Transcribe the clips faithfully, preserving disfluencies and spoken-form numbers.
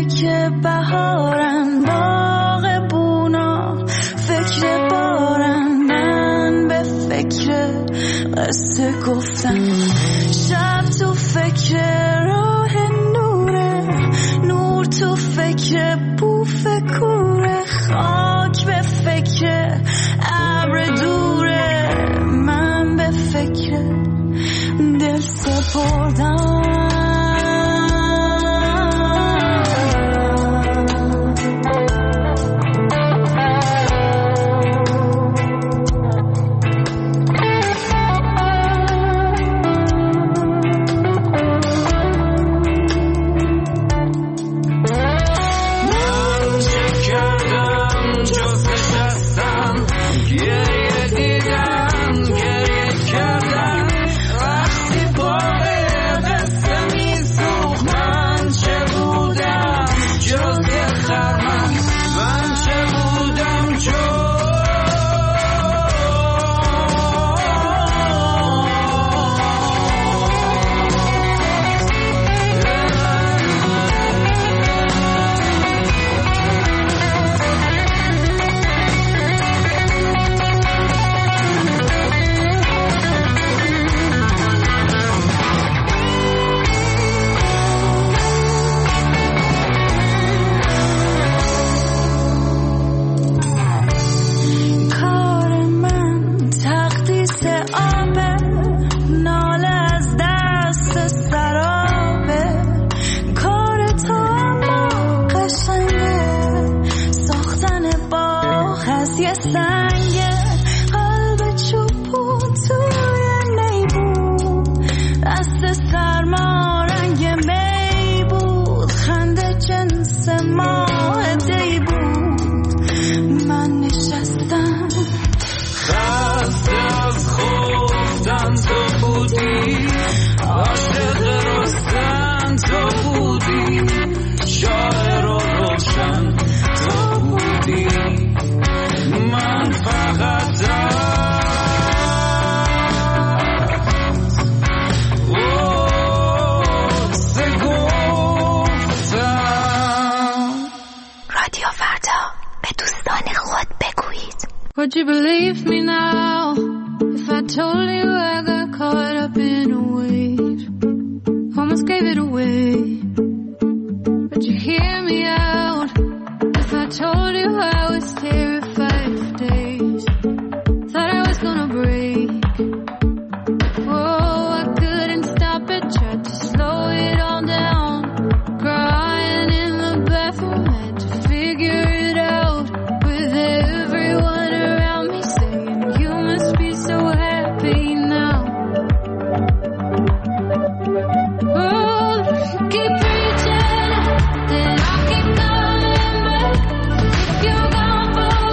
که بهارن باغ بونا، فکر بارن من به فکر قصه گفتن. شب تو فکر راه نوره، نور تو فکر بوف کوره، خاک به فکر ابر دوره، من به فکر دل سپردم. Would you believe me now if I told you I got caught up in a wave? Almost gave it away. Would you hear me out if I told you I was terrified for days? Thought I was gonna break. Oh, I couldn't stop it, tried to slow it all down. Crying in the bathroom, had to figure it out with everyone. Keep preaching, then I'll keep coming back. If you're gone for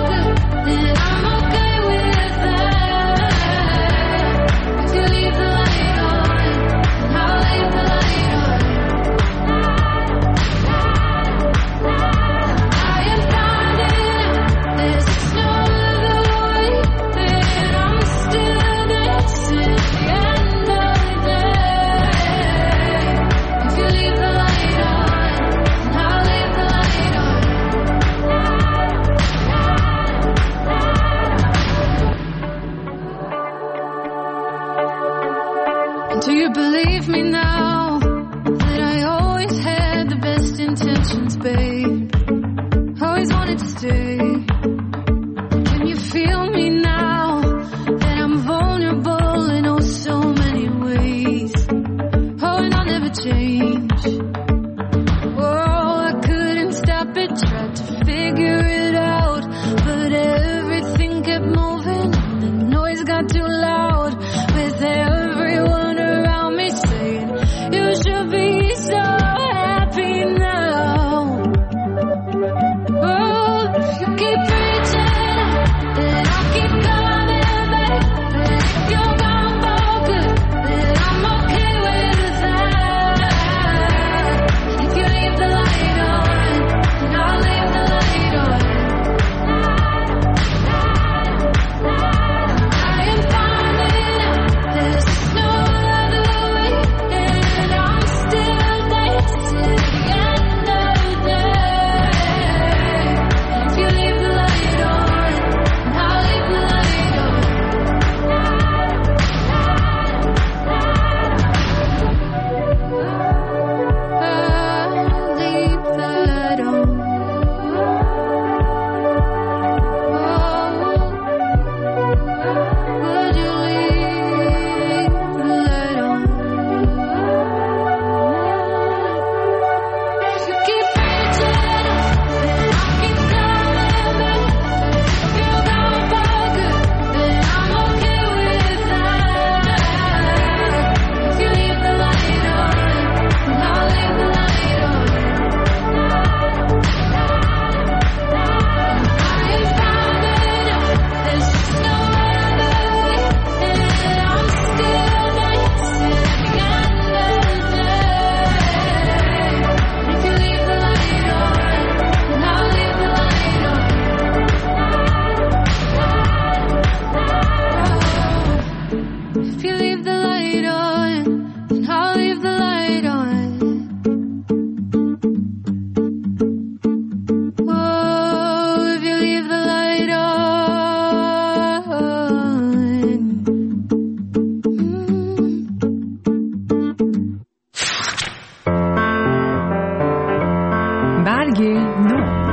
برگ نو.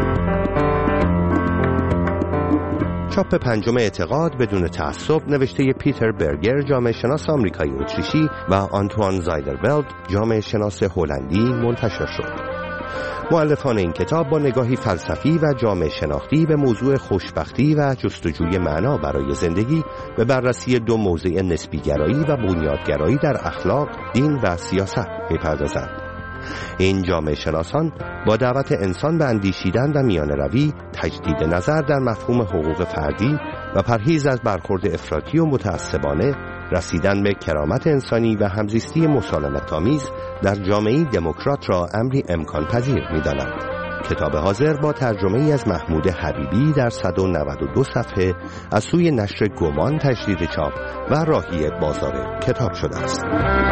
چاپ پنجم اعتقاد بدون تعصب نوشته پیتر برگر جامعه شناس آمریکایی اتریشی و آنتوان زایدرولد جامعه شناس هلندی منتشر شد. مؤلفان این کتاب با نگاهی فلسفی و جامعه شناختی به موضوع خوشبختی و جستجوی معنا برای زندگی به بررسی دو موضع نسبیگرایی و بنیادگرایی در اخلاق، دین و سیاست می‌پردازند. این جامعه شناسان با دعوت انسان به اندیشیدن و میانه روی، تجدید نظر در مفهوم حقوق فردی و پرهیز از برخورد افراطی و متعصبانه، رسیدن به کرامت انسانی و همزیستی مسالمت‌آمیز در جامعه دموکرات را امری امکان پذیر می‌دانند. کتاب حاضر با ترجمه ای از محمود حبیبی در صد و نود و دو صفحه از سوی نشر گمان تجدید چاپ و راهی بازار کتاب شده است.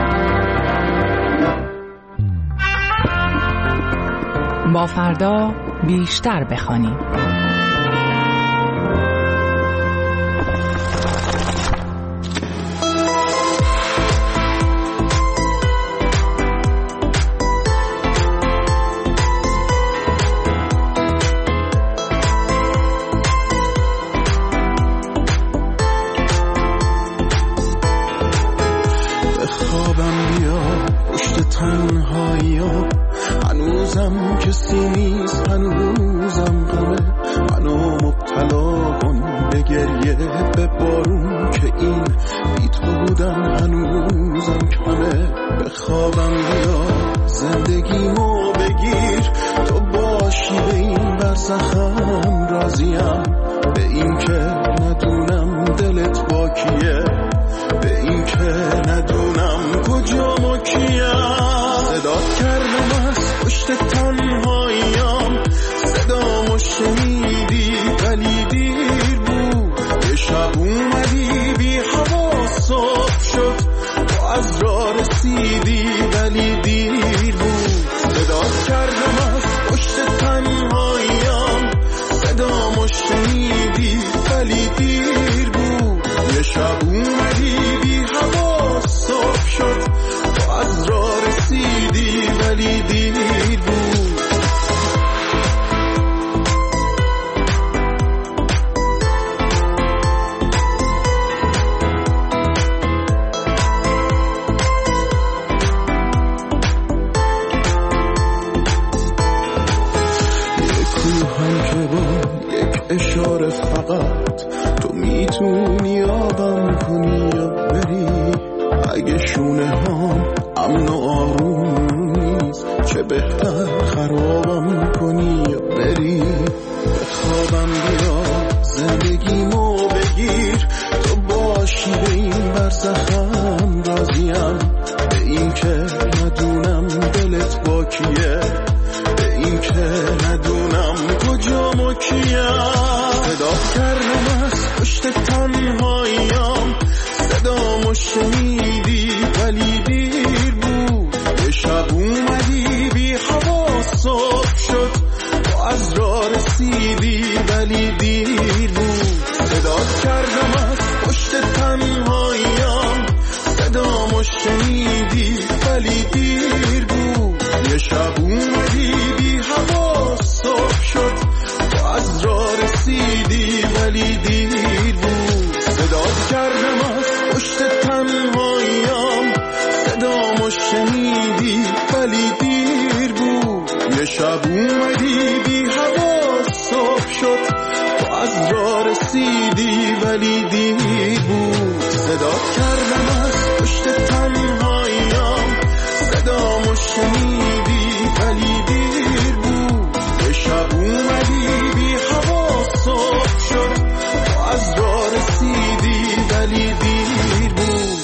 با فردا بیشتر بخوانیم. هنوزم کسی نیست، هنوزم غمه منو مبتلا کن به گریه به بارون که این بی تو بودن هنوزم کمه. به خوابم بیا زندگیمو بگیر، تو باشی به این برزخم راضیم، به این که ندونم دلت با کیه، به این که ندونم کجا ما کیم. صدات کردم از پشت تنهاییم، صدامو شنیدی ولی دیر بود. یه شب اومدی بی حواس صبح شد، تو از راه رسیدی ولی دیر بود. صدات کردم از پشت تنهاییم، صدامو شنیدی ولی دیر بود. یه شب اومدی بی حواس صبح شد، تو از راه رسیدی ولی دیر بود. یک کوهم که با یک اشاره فقط تو میتونی آبم کنی یا بری. اگه شونه هم امن و آروم نیست، چه بهتر خرابم کنی یا بری. به خوابم بیا زندگیمو بگیر، تو باشی به این برزخم راضیم، به این که ندونم دلت با کیه، به این که ندونم کجا ما کیم. صدات کردم از پشت تنهاییم، صدامو شنیدی ولی دیر بود. یه شب اومدی بی حواس صبح شد، تو از راه رسیدی ولی دیر بود. صدات کردم از پشت تنهاییم، صدامو شنیدی ولی دیر بود. یه شب اومدی بی حواس صبح شد، تو از راه رسیدی ولی دیر بود. صدات کردم از پشت تنهاییم، صدامو شنیدی ولی دیر بود. یه شب اومدی بی حواس صبح شد، تو از راه رسیدی ولی دیر بود. صدات کردم از پشت تنهاییم، صدامو شنیدی ولی دیر بود. یه شب اومدی بی حواس صبح شد، تو از راه رسیدی ولی دیر بود.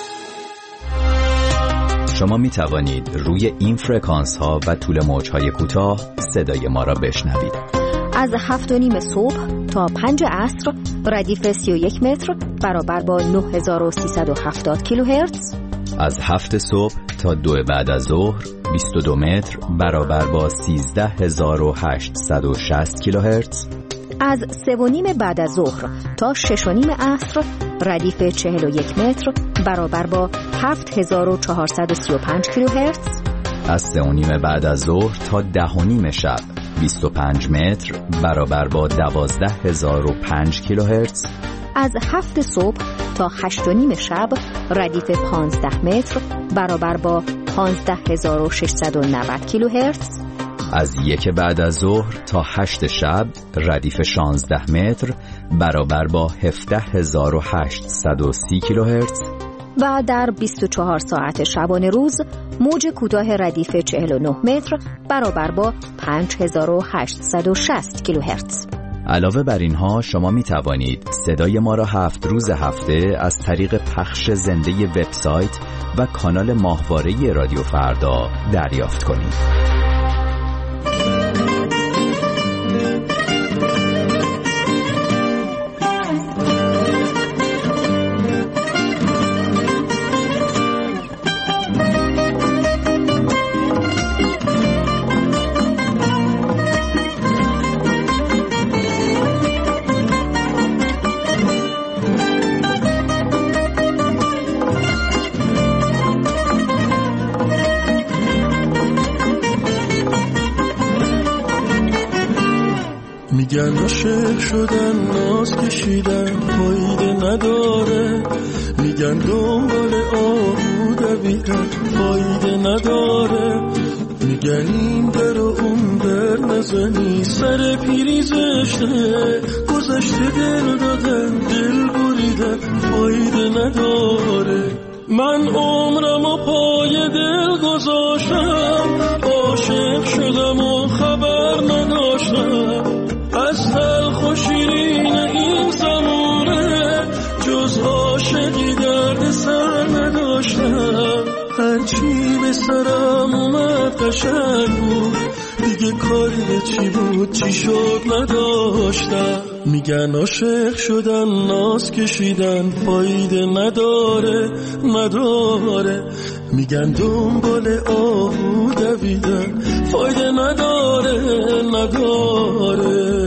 شما می توانید روی این فرکانس ها و طول موج های کوتاه صدای ما را بشنوید. از هفت و نیم صبح تا پنج عصر ردیف سی و یک متر برابر با نه هزار و سیصد و هفتاد کیلوهرتز. از هفت صبح تا دو بعد از ظهر بیست و دو متر برابر با سیزده هزار و هشتصد و شصت کیلوهرتز. از سه و نیم بعد از ظهر تا شش و نیم عصر ردیف چهل و یک متر برابر با هفت هزار و چهارصد و سی و پنج کیلوهرتز. از سه و نیم بعد از ظهر تا ده و نیم شب بیست و پنج متر برابر با دوازده هزار و پنج کیلوهرتز. از هفت صبح تا هشت و نیم شب ردیف پانزده متر برابر با پانزده هزار و ششصد و نود کیلوهرتز. از یک بعد از ظهر تا هشت شب ردیف شانزده متر برابر با هفده هزار و هشتصد و سی کیلوهرتز. و در بیست و چهار ساعت شبانه روز موج کوتاه ردیف چهل و نه متر برابر با پنج هزار و هشتصد و شصت کیلوهرتز. علاوه بر اینها شما می توانید صدای ما را هفت روز هفته از طریق پخش زنده وبسایت و کانال ماهواره رادیو فردا دریافت کنید. میگن عاشق شدن ناز کشیدن فایده نداره، میگن دنبال آهو دویدن فایده نداره، میگن این در و اون در نزنی سر پیری زشته، گذشته دل دادن دل بریدن فایده نداره. من عمرم و پای دل گذاشتم، عاشق شدم و خبر نداشتم، از تلخ و شیرین این زمونه جز عاشقی درد سر نداشتم. هرچی به سرم اومد قشنگ بود، دیگه کاری به چی بود چی شد نداشتم. میگن عاشق شدن ناز کشیدن فایده نداره نداره، میگن دنبال آهو دویدن فایده نداره نداره.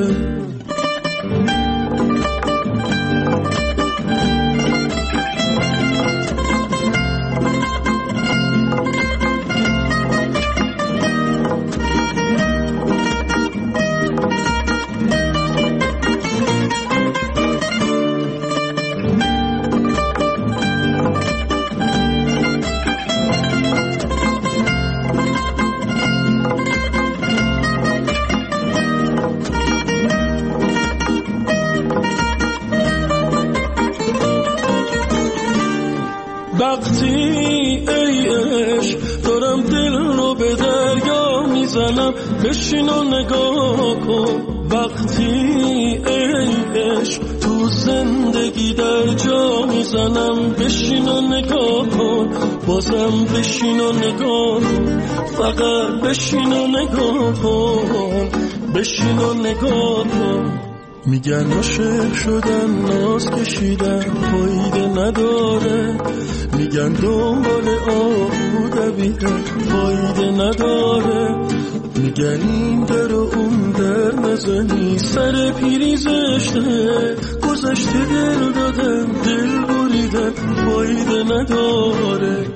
وقتی ای عشق دارم دل رو به دریا میزنم، بشین و نگاه کن. وقتی ای عشق تو زندگی در جا میزنم، بشین و نگاه کن. بازم بشین و نگاه کن، فقط بشین و نگاه کن، بشین و نگاه کن. میگن عاشق شدن ناز کشیدن فایده نداره، میگن دنبال آهو دویدن فایده نداره، میگن این در و اون در نزنی سر پیری زشته، گذشته دل دادن دل بریدن فایده نداره.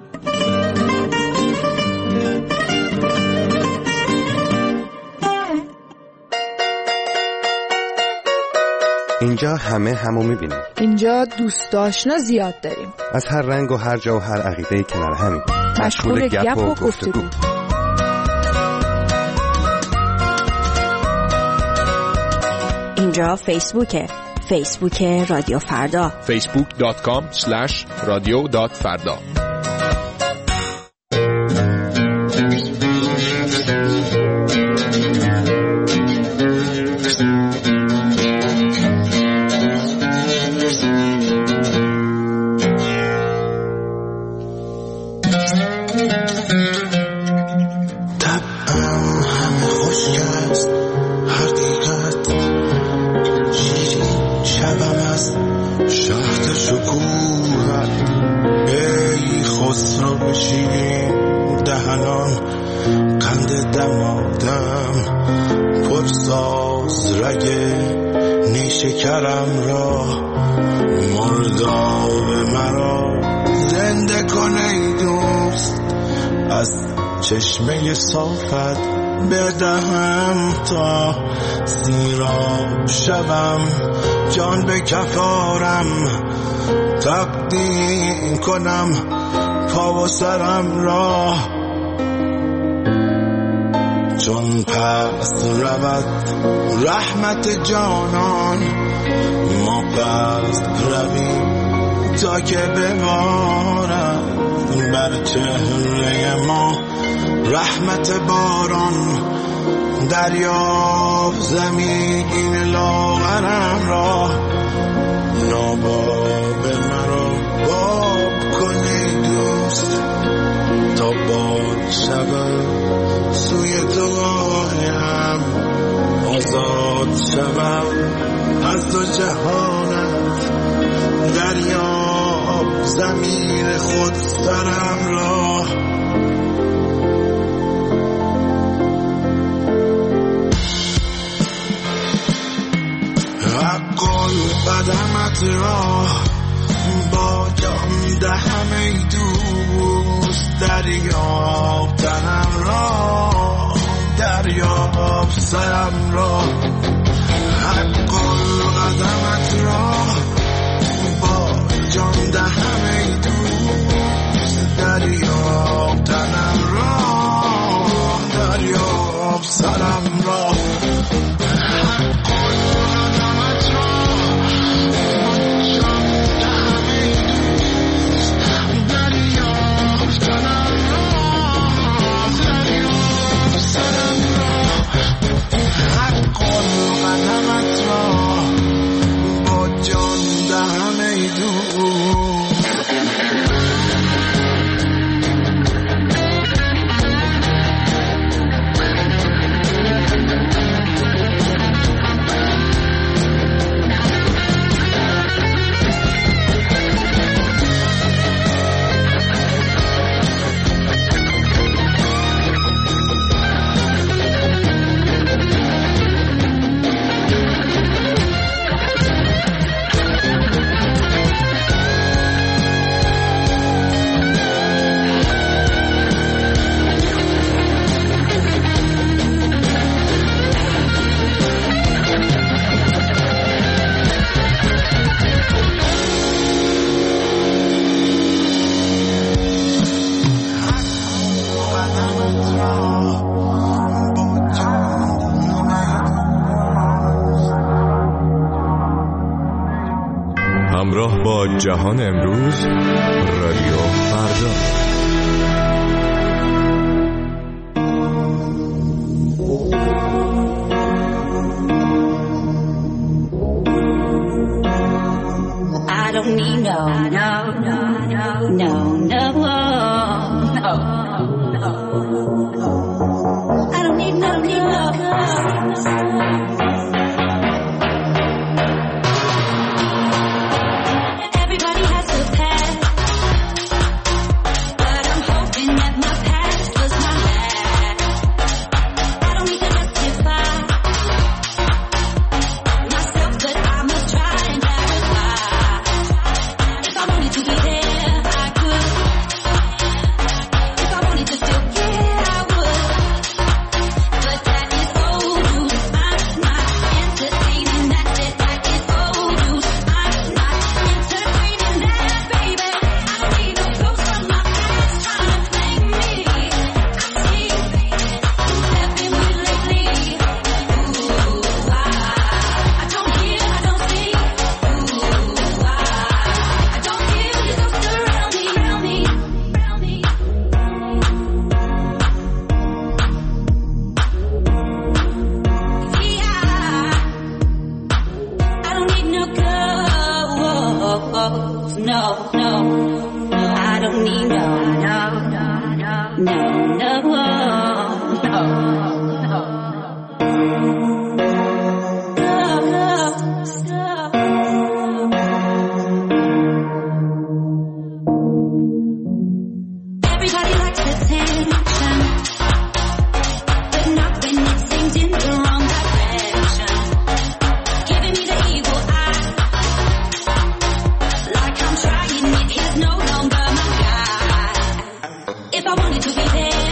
اینجا همه همو میبینیم. اینجا دوست آشنا زیاد داریم. از هر رنگ و هر جا و هر عقیده کنار همیم. مشغول گپ و گفتگو. اینجا فیسبوکه. فیسبوک رادیو فردا. فیسبوک دات کام اسلش رادیو دات فردا. شکرم را مرداب مرا زنده کن ای دوست، از چشمه صافت بدهم تا سیراب شوم، جان به کفارم تقدیم کنم پا و سرم را، چون پس رود رحمت جانان ما پس رویم تا که ببارد بر چهره ما رحمت باران. دریاب زمین لاغرم را، ناباب مرا باب کنی دوست تا باد شود سوی تو راهم، آزاد شود از دو جهانت. دریاب زمین خود سرم را، حقل قدمت را با جان دهم ای دوست. دریاب تنم را، دریاب سرم را، حقل قدمت را با جان دهم ای دوست. دریاب تنم را، دریاب سرم را، همراه با جهان امروز، رادیو فردا. I don't need no, no, no, no, no, no, no, no. I don't need no, need no. No, no, no, I don't need no, no, no, no, no, no, no, no. Everybody likes attention, but not when it's aimed in the wrong direction. Giving me the evil eye, like I'm trying it is no longer my guy. If I wanted to be there,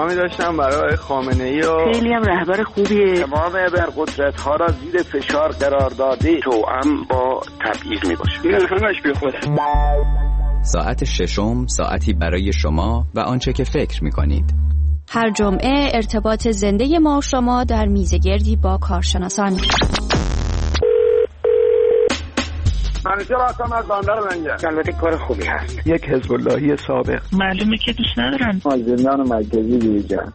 پیغامی داشتم برای خامنه‌ای و خیلی هم رهبر خوبیه. تمام ابرقدرت ها را زیر فشار قرار داده، توأم با تبعیض میباشه. این همش بی خوده. ساعت ششم ساعتی برای شما و آنچه که فکر می‌کنید. هر جمعه ارتباط زنده ما و شما در میزگردی با کارشناسان. منیجر هستم از بندر لنگر. البته کار خوبی هست. یک حزب اللهی سابق. معلومه که دوست ندارن. از زندان مرکزی بیرون.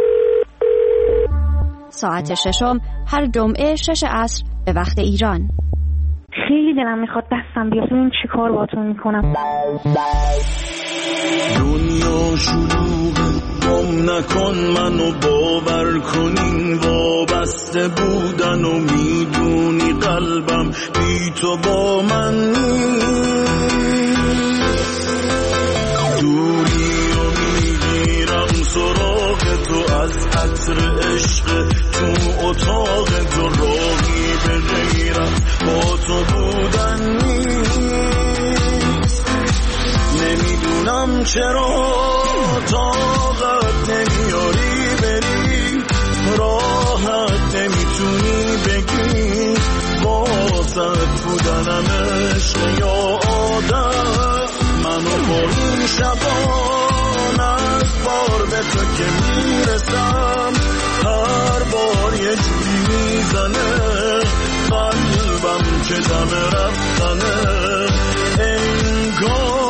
ساعت ششم هر جمعه شش عصر به وقت ایران. خیلی دلم میخواد دستم بیاد این چی کار باتون میکنم. دنیا شلوغه، گم نکن منو، باور کنین وابسته بودن و میدونی قلبم بی تو با من دوری و میگیرم سراغ تو از عطر عشق تو اتاق تو، راهی به غیرم با تو بودن نیست. نمیدونم چرا طاقت نمیاری بری، راحت نمیتونی بگی واسط بودنم عشق یا آدم. منو با این شبان از بار به تو که میرسم، هر بار یه جوری میزنه قلبم که دم رفتنه انگار.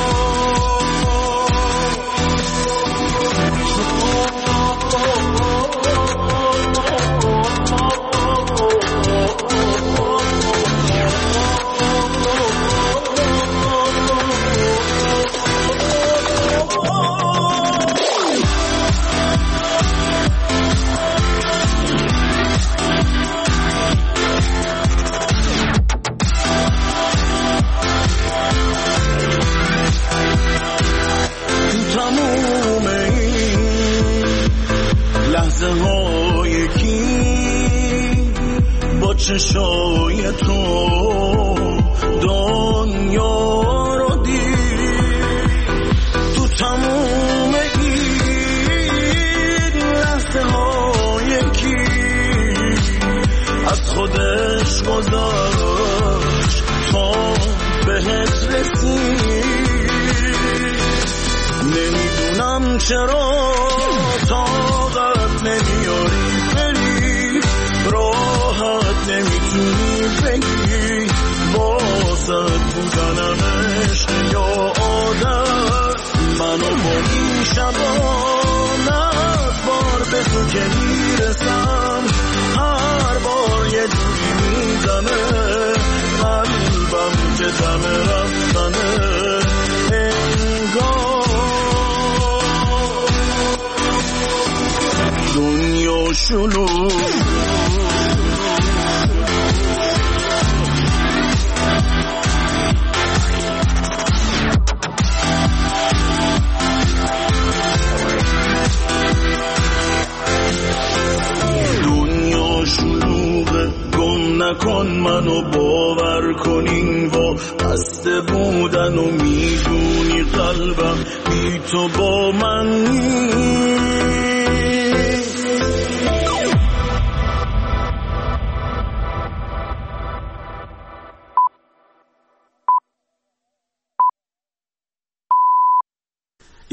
چشای تو دنیا رو دید، تو تموم این لحظه ها یکی از خودش گذاشت تا بهت رسید. نمیدونم چرا طاقت نمیاری بری، راحت نمیتونی بگی واسط بودنم عشق یا آدم. منو با این شبان از بار به تو که میرسم، هر بار یه جوری میزنه قلبم که دم رفتنه انگار. دنیا شلوغ نکن منو، باور کنین و بسته بودن و میدونی قلبم بی تو با من نیست.